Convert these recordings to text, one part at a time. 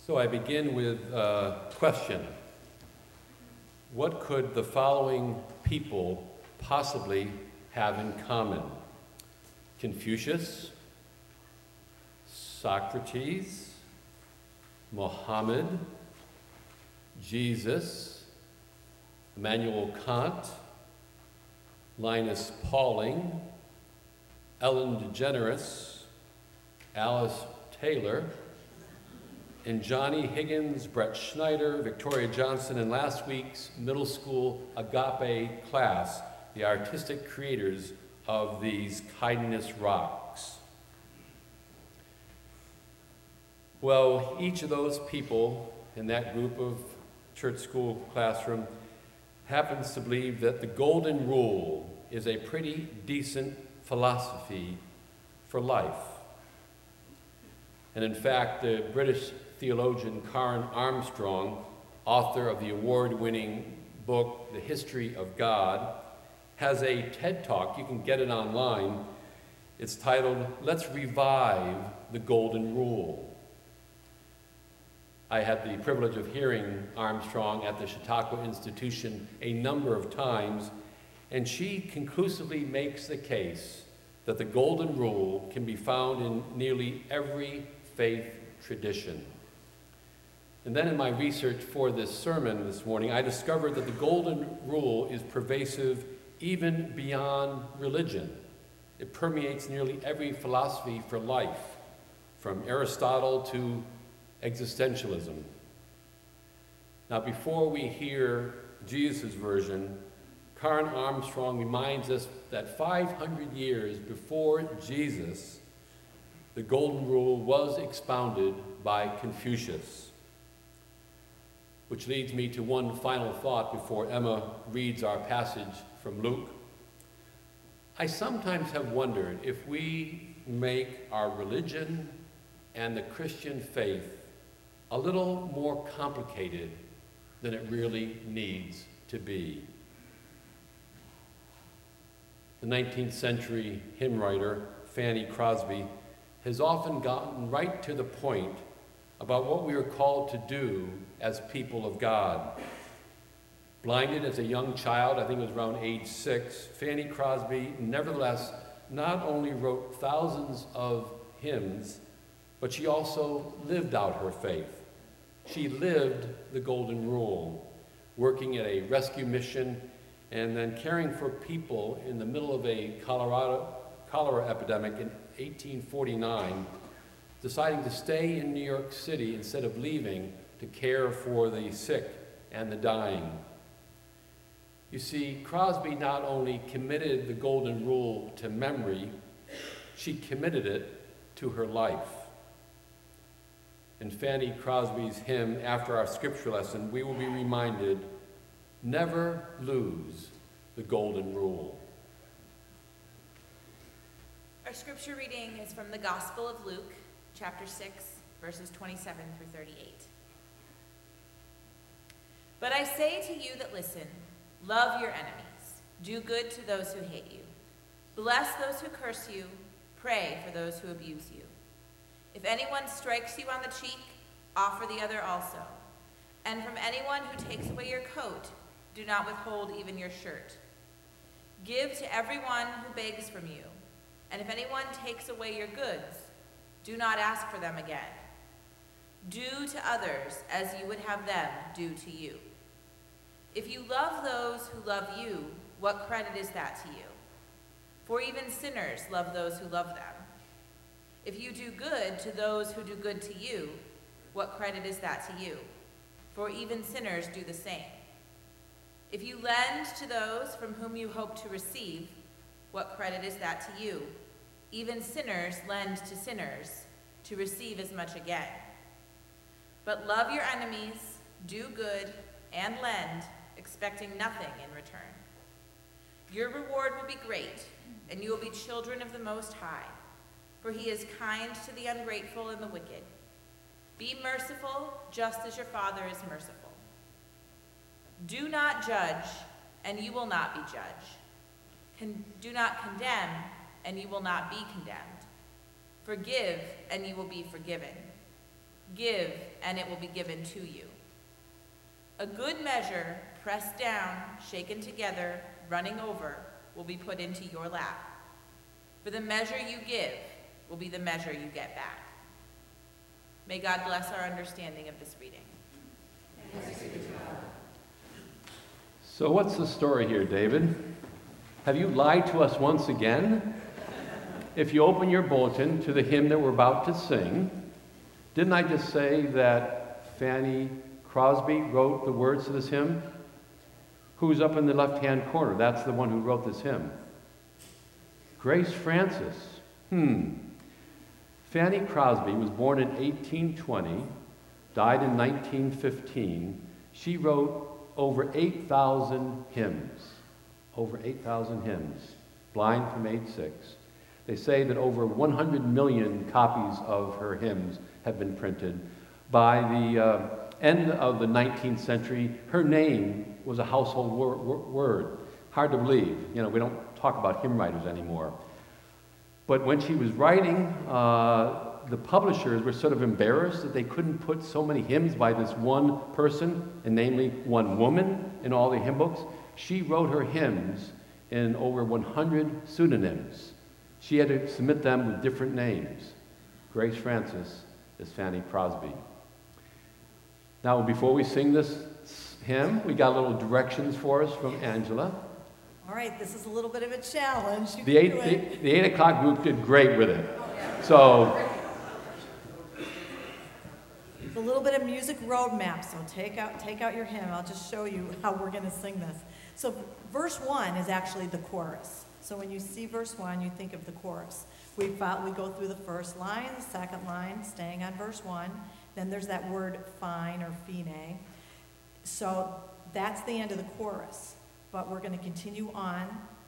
So I begin with a question. What could the following people possibly have in common? Confucius, Socrates, Mohammed, Jesus, Immanuel Kant, Linus Pauling, Ellen DeGeneres, Alice Taylor, and Johnny Higgins, Brett Schneider, Victoria Johnson, and last week's middle school agape class, the artistic creators of these kindness rocks. Well, each of those people in that group of church school classroom happens to believe that the golden rule is a pretty decent philosophy for life. And in fact, the British theologian Karen Armstrong, author of the award-winning book, The History of God, has a TED Talk. You can get it online. It's titled, Let's Revive the Golden Rule. I had the privilege of hearing Armstrong at the Chautauqua Institution a number of times, and she conclusively makes the case that the golden rule can be found in nearly every faith tradition. And then in my research for this sermon this morning, I discovered that the golden rule is pervasive even beyond religion. It permeates nearly every philosophy for life, from Aristotle to existentialism. Now, before we hear Jesus' version, Karen Armstrong reminds us that 500 years before Jesus, the golden rule was expounded by Confucius. Which leads me to one final thought before Emma reads our passage from Luke. I sometimes have wondered if we make our religion and the Christian faith a little more complicated than it really needs to be. The 19th century hymn writer, Fanny Crosby, has often gotten right to the point about what we are called to do as people of God. Blinded as a young child, I think it was around age 6, Fanny Crosby nevertheless not only wrote thousands of hymns, but she also lived out her faith. She lived the golden rule, working at a rescue mission and then caring for people in the middle of a cholera epidemic in 1849, deciding to stay in New York City instead of leaving to care for the sick and the dying. You see, Crosby not only committed the golden rule to memory, she committed it to her life. In Fanny Crosby's hymn, after our scripture lesson, we will be reminded, never lose the golden rule. Our scripture reading is from the Gospel of Luke, chapter 6, verses 27 through 38. But I say to you that listen, love your enemies, do good to those who hate you, bless those who curse you, pray for those who abuse you. If anyone strikes you on the cheek, offer the other also. And from anyone who takes away your coat, do not withhold even your shirt. Give to everyone who begs from you, and if anyone takes away your goods, do not ask for them again. Do to others as you would have them do to you. If you love those who love you, what credit is that to you? For even sinners love those who love them. If you do good to those who do good to you, what credit is that to you? For even sinners do the same. If you lend to those from whom you hope to receive, what credit is that to you? Even sinners lend to sinners to receive as much again. But love your enemies, do good, and lend, expecting nothing in return. Your reward will be great, and you will be children of the Most High, for he is kind to the ungrateful and the wicked. Be merciful, just as your Father is merciful. Do not judge, and you will not be judged. Do not condemn, and you will not be condemned. Forgive, and you will be forgiven. Give, and it will be given to you. A good measure, pressed down, shaken together, running over, will be put into your lap. For the measure you give will be the measure you get back. May God bless our understanding of this reading. So what's the story here, David? Have you lied to us once again? If you open your bulletin to the hymn that we're about to sing, didn't I just say that Fanny Crosby wrote the words to this hymn? Who's up in the left-hand corner? That's the one who wrote this hymn. Grace Francis. Fanny Crosby was born in 1820, died in 1915. She wrote over 8,000 hymns. Over 8,000 hymns. Blind from age 6. They say that over 100 million copies of her hymns have been printed. By the end of the 19th century, her name was a household word. Hard to believe. You know, we don't talk about hymn writers anymore. But when she was writing, the publishers were sort of embarrassed that they couldn't put so many hymns by this one person, and namely one woman, in all the hymn books. She wrote her hymns in over 100 pseudonyms. She had to submit them with different names. Grace Francis is Fanny Crosby. Now, before we sing this hymn, we got little directions for us from Angela. All right, this is a little bit of a challenge. The 8 o'clock group did great with it. So, it's a little bit of music roadmap, so take out your hymn. I'll just show you how we're going to sing this. So verse 1 is actually the chorus. So when you see verse 1, you think of the chorus. We go through the first line, the second line, staying on verse 1. Then there's that word fine or fine. So that's the end of the chorus. But we're going to continue on,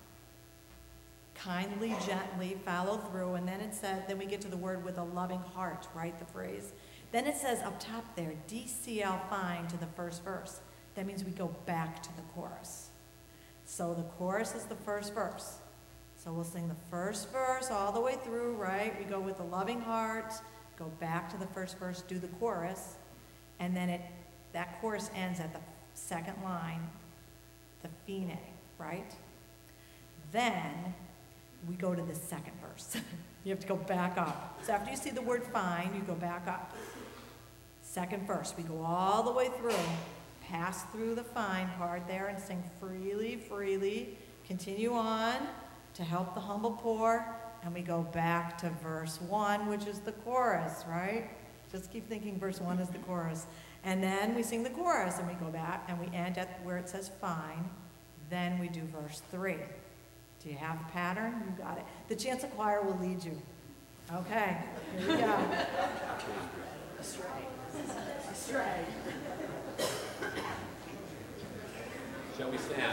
kindly, gently, follow through, and then then we get to the word with a loving heart, right, the phrase. Then it says up top there, DCL fine to the first verse. That means we go back to the chorus. So the chorus is the first verse. So we'll sing the first verse all the way through, right? We go with a loving heart, go back to the first verse, do the chorus, and then that chorus ends at the second line, the fine, right? Then we go to the second verse. You have to go back up. So after you see the word fine, you go back up. Second verse, we go all the way through, pass through the fine part there and sing freely, freely, continue on to help the humble poor, and we go back to verse 1, which is the chorus, right? Just keep thinking verse 1 is the chorus. And then we sing the chorus, and we go back, and we end at where it says fine. Then we do verse 3. Do you have the pattern? You got it. The chancel choir will lead you. Okay, here we go. Astray. shall we stand?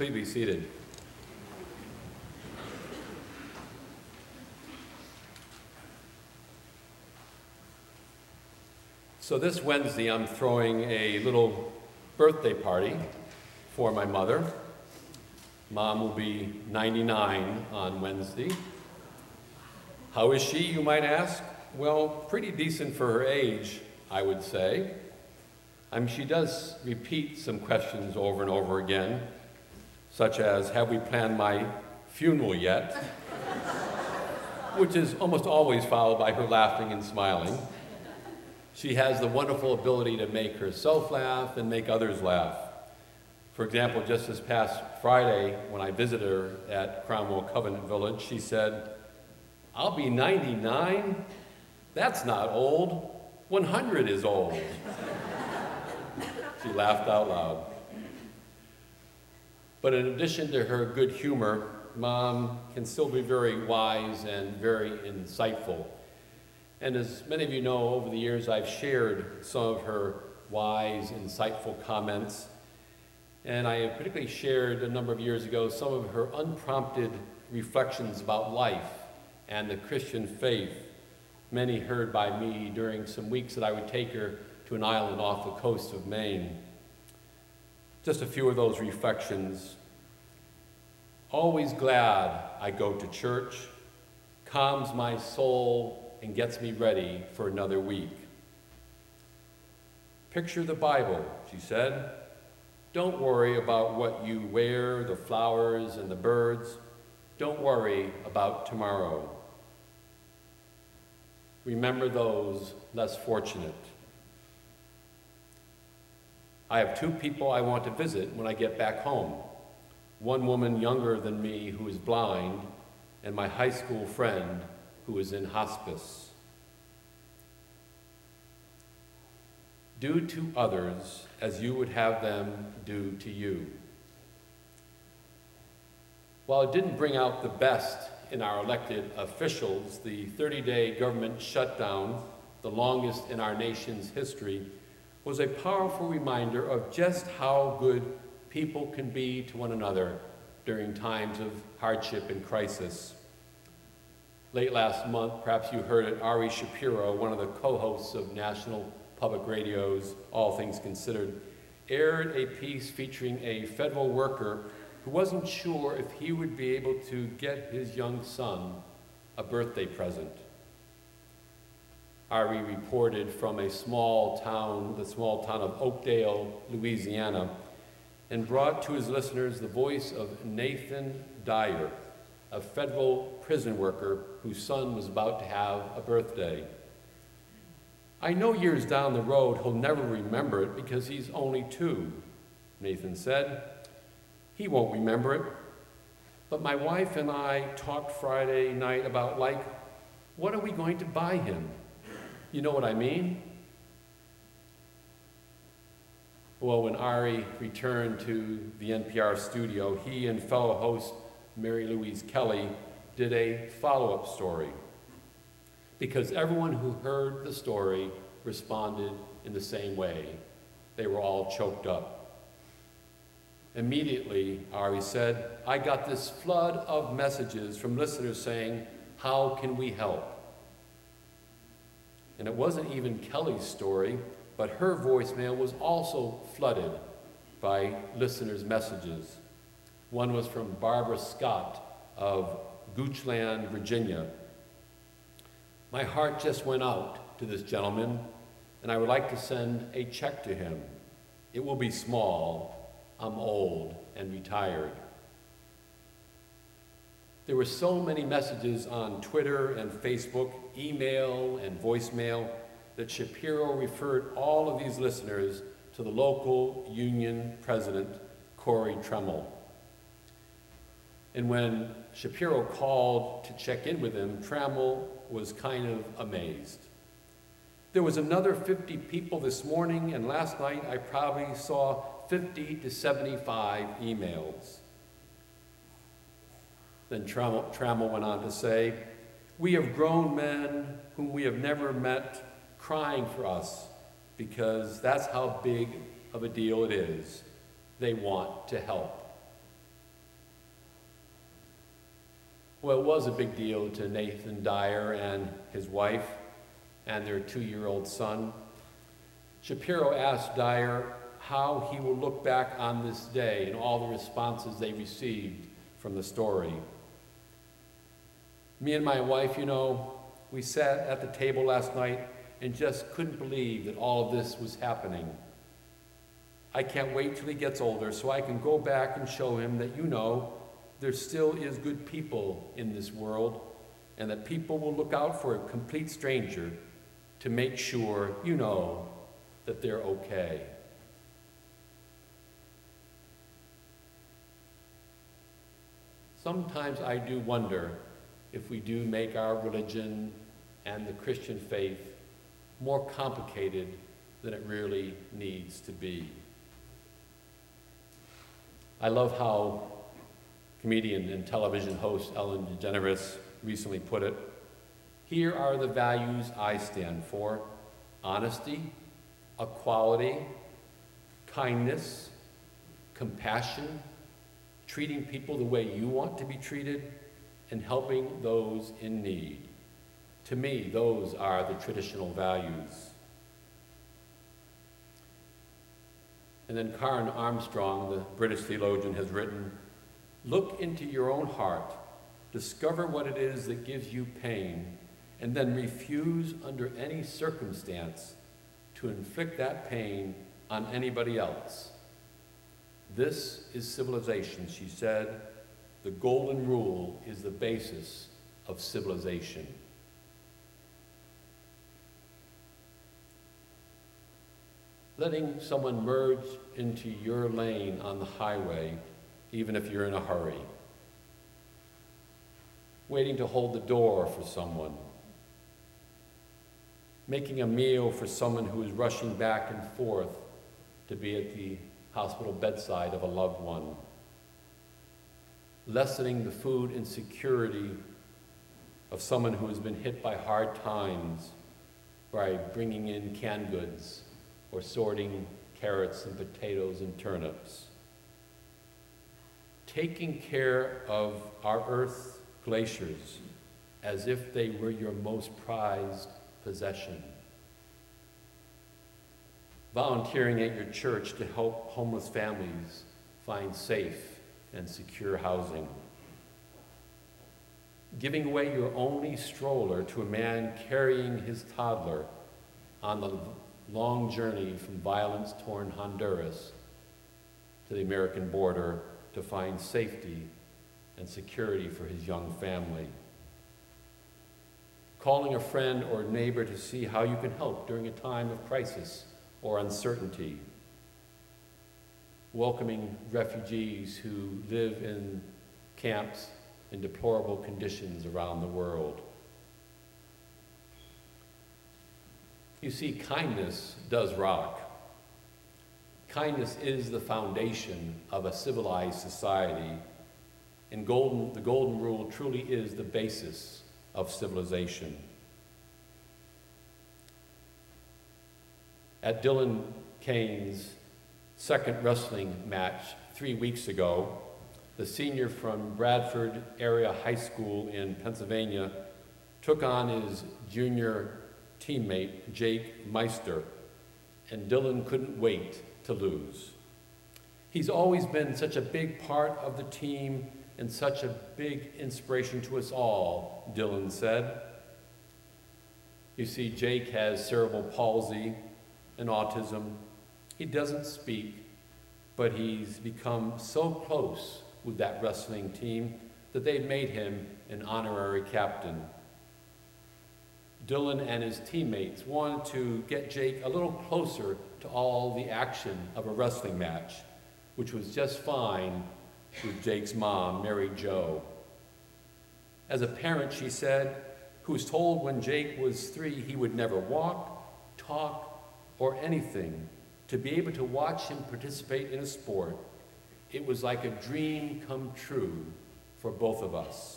Please be seated. So this Wednesday, I'm throwing a little birthday party for my mother. Mom will be 99 on Wednesday. How is she, you might ask? Well, pretty decent for her age, I would say. She does repeat some questions over and over again, such as, have we planned my funeral yet? Which is almost always followed by her laughing and smiling. She has the wonderful ability to make herself laugh and make others laugh. For example, just this past Friday, when I visited her at Cromwell Covenant Village, she said, "I'll be 99? That's not old. 100 is old." She laughed out loud. But in addition to her good humor, Mom can still be very wise and very insightful. And as many of you know, over the years, I've shared some of her wise, insightful comments. And I have particularly shared a number of years ago some of her unprompted reflections about life and the Christian faith, many heard by me during some weeks that I would take her to an island off the coast of Maine. Just a few of those reflections. Always glad I go to church, calms my soul and gets me ready for another week. Picture the Bible, she said. Don't worry about what you wear, the flowers and the birds. Don't worry about tomorrow. Remember those less fortunate. I have two people I want to visit when I get back home. One woman younger than me who is blind, and my high school friend who is in hospice. Do to others as you would have them do to you. While it didn't bring out the best in our elected officials, the 30-day government shutdown, the longest in our nation's history, was a powerful reminder of just how good people can be to one another during times of hardship and crisis. Late last month, perhaps you heard it, Ari Shapiro, one of the co-hosts of National Public Radio's All Things Considered, aired a piece featuring a federal worker who wasn't sure if he would be able to get his young son a birthday present. Ari reported from the small town of Oakdale, Louisiana, and brought to his listeners the voice of Nathan Dyer, a federal prison worker whose son was about to have a birthday. "I know years down the road he'll never remember it because he's only 2, Nathan said. "He won't remember it. But my wife and I talked Friday night about, what are we going to buy him? You know what I mean?" Well, when Ari returned to the NPR studio, he and fellow host Mary Louise Kelly did a follow-up story, because everyone who heard the story responded in the same way. They were all choked up. Immediately, Ari said, "I got this flood of messages from listeners saying, 'How can we help?'" And it wasn't even Kelly's story, but her voicemail was also flooded by listeners' messages. One was from Barbara Scott of Goochland, Virginia. "My heart just went out to this gentleman, and I would like to send a check to him. It will be small. I'm old and retired." There were so many messages on Twitter and Facebook, email and voicemail, that Shapiro referred all of these listeners to the local union president, Corey Tremmel. And when Shapiro called to check in with him, Tremmel was kind of amazed. "There was another 50 people this morning, and last night I probably saw 50 to 75 emails." Then Tremmel went on to say, "We have grown men whom we have never met crying for us because that's how big of a deal it is. They want to help." Well, it was a big deal to Nathan Dyer and his wife and their 2-year-old son. Shapiro asked Dyer how he will look back on this day and all the responses they received from the story. Me and my wife, we sat at the table last night and just couldn't believe that all of this was happening. I can't wait till he gets older so I can go back and show him that, there still is good people in this world, and that people will look out for a complete stranger to make sure that they're okay. Sometimes I do wonder if we do make our religion and the Christian faith more complicated than it really needs to be. I love how comedian and television host Ellen DeGeneres recently put it. Here are the values I stand for: honesty, equality, kindness, compassion, treating people the way you want to be treated, and helping those in need. To me, those are the traditional values. And then Karen Armstrong, the British theologian, has written, "Look into your own heart, discover what it is that gives you pain, and then refuse under any circumstance to inflict that pain on anybody else. This is civilization," she said. "The golden rule is the basis of civilization." Letting someone merge into your lane on the highway, even if you're in a hurry. Waiting to hold the door for someone. Making a meal for someone who is rushing back and forth to be at the hospital bedside of a loved one. Lessening the food insecurity of someone who has been hit by hard times by bringing in canned goods or sorting carrots and potatoes and turnips. Taking care of our Earth's glaciers as if they were your most prized possession. Volunteering at your church to help homeless families find safe and secure housing. Giving away your only stroller to a man carrying his toddler on the long journey from violence-torn Honduras to the American border to find safety and security for his young family. Calling a friend or neighbor to see how you can help during a time of crisis or uncertainty. Welcoming refugees who live in camps in deplorable conditions around the world. You see, kindness does rock. Kindness is the foundation of a civilized society, and the golden rule truly is the basis of civilization. At Dylan Kane's second wrestling match 3 weeks ago, the senior from Bradford Area High School in Pennsylvania took on his junior teammate, Jake Meister, and Dylan couldn't wait to lose. He's always been such a big part of the team and such a big inspiration to us all, Dylan said. You see, Jake has cerebral palsy and autism. He doesn't speak, but he's become so close with that wrestling team that they've made him an honorary captain. Dylan and his teammates wanted to get Jake a little closer to all the action of a wrestling match, which was just fine with Jake's mom, Mary Jo. As a parent, she said, who was told when Jake was 3 he would never walk, talk, or anything, to be able to watch him participate in a sport, it was like a dream come true for both of us.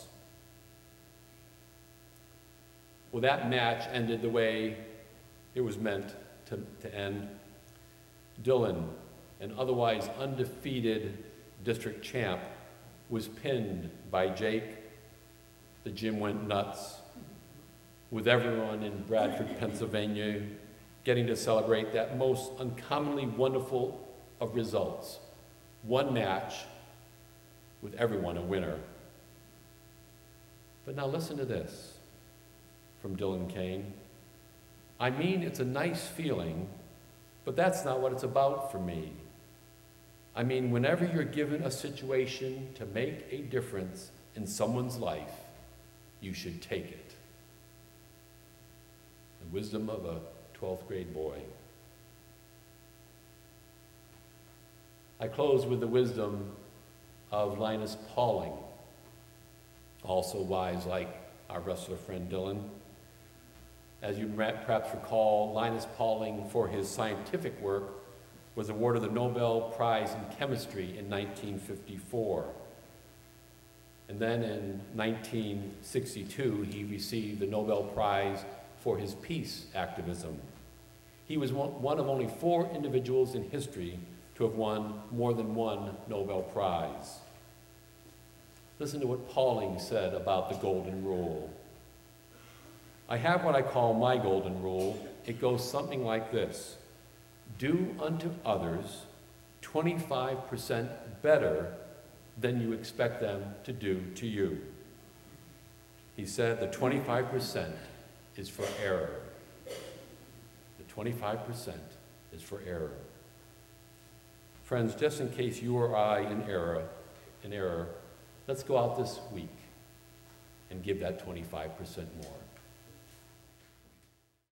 Well, that match ended the way it was meant to end. Dylan, an otherwise undefeated district champ, was pinned by Jake, the gym went nuts, with everyone in Bradford, Pennsylvania, getting to celebrate that most uncommonly wonderful of results. One match with everyone a winner. But now listen to this from Dylan Kane. I mean, it's a nice feeling, but that's not what it's about for me. I mean, whenever you're given a situation to make a difference in someone's life, you should take it. The wisdom of a 12th grade boy. I close with the wisdom of Linus Pauling, also wise like our wrestler friend Dylan. As you perhaps recall, Linus Pauling, for his scientific work, was awarded the Nobel Prize in Chemistry in 1954. And then in 1962, he received the Nobel Prize for his peace activism. He was one of only 4 individuals in history to have won more than one Nobel Prize. Listen to what Pauling said about the Golden Rule. I have what I call my Golden Rule. It goes something like this. Do unto others 25% better than you expect them to do to you. He said the 25% is for error. The 25% is for error. Friends, just in case you or I in error, let's go out this week and give that 25% more.